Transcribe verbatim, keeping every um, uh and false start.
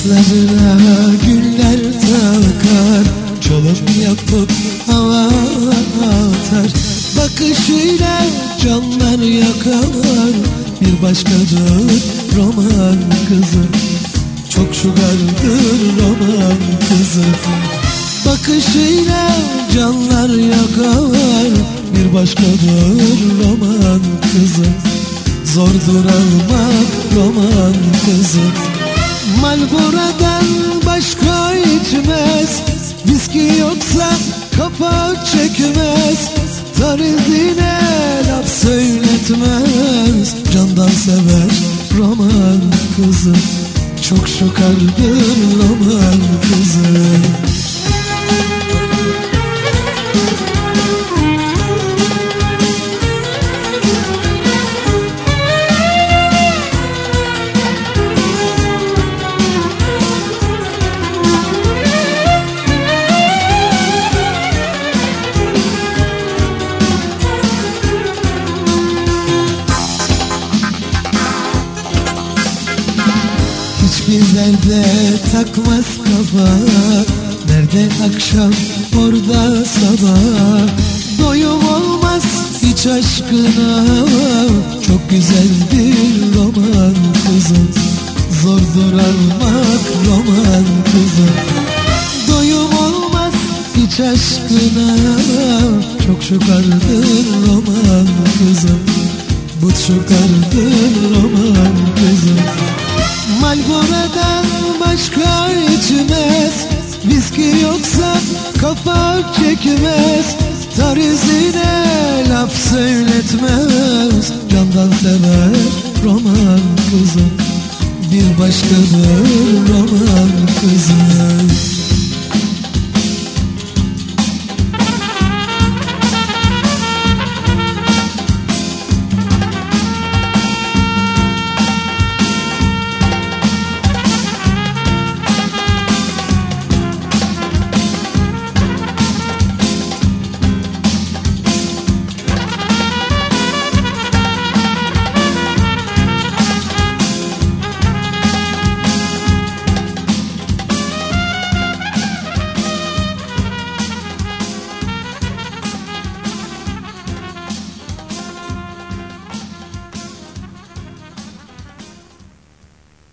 Saçlarına güller takar, çalım yapıp hava atar. Bakışıyla canlar yakar, bir başkadır roman kızı. Çok şugardır roman kızı. Bakışıyla canlar yakar, bir başkadır roman kızı. Zordur almak roman kızı. Malboradan başka içmez, viski yoksa kafa çekmez. Tarizine laf söyletmez, candan sever roman kızı. Çok şokardır roman kızı. Hiçbir derde takmaz kafa, nerede akşam orada sabah. Doyum olmaz hiç aşkına, çok güzeldir roman kızı. Zordur almak roman kızı. Doyum olmaz hiç aşkına, çok şokardır roman kızı. Bu şokardır roman kızı. Malboradan başka içmez, viski yoksa kafa çekmez. Tarizine laf söyletmez, candan sever roman kızı. Bir başkadır roman kızı.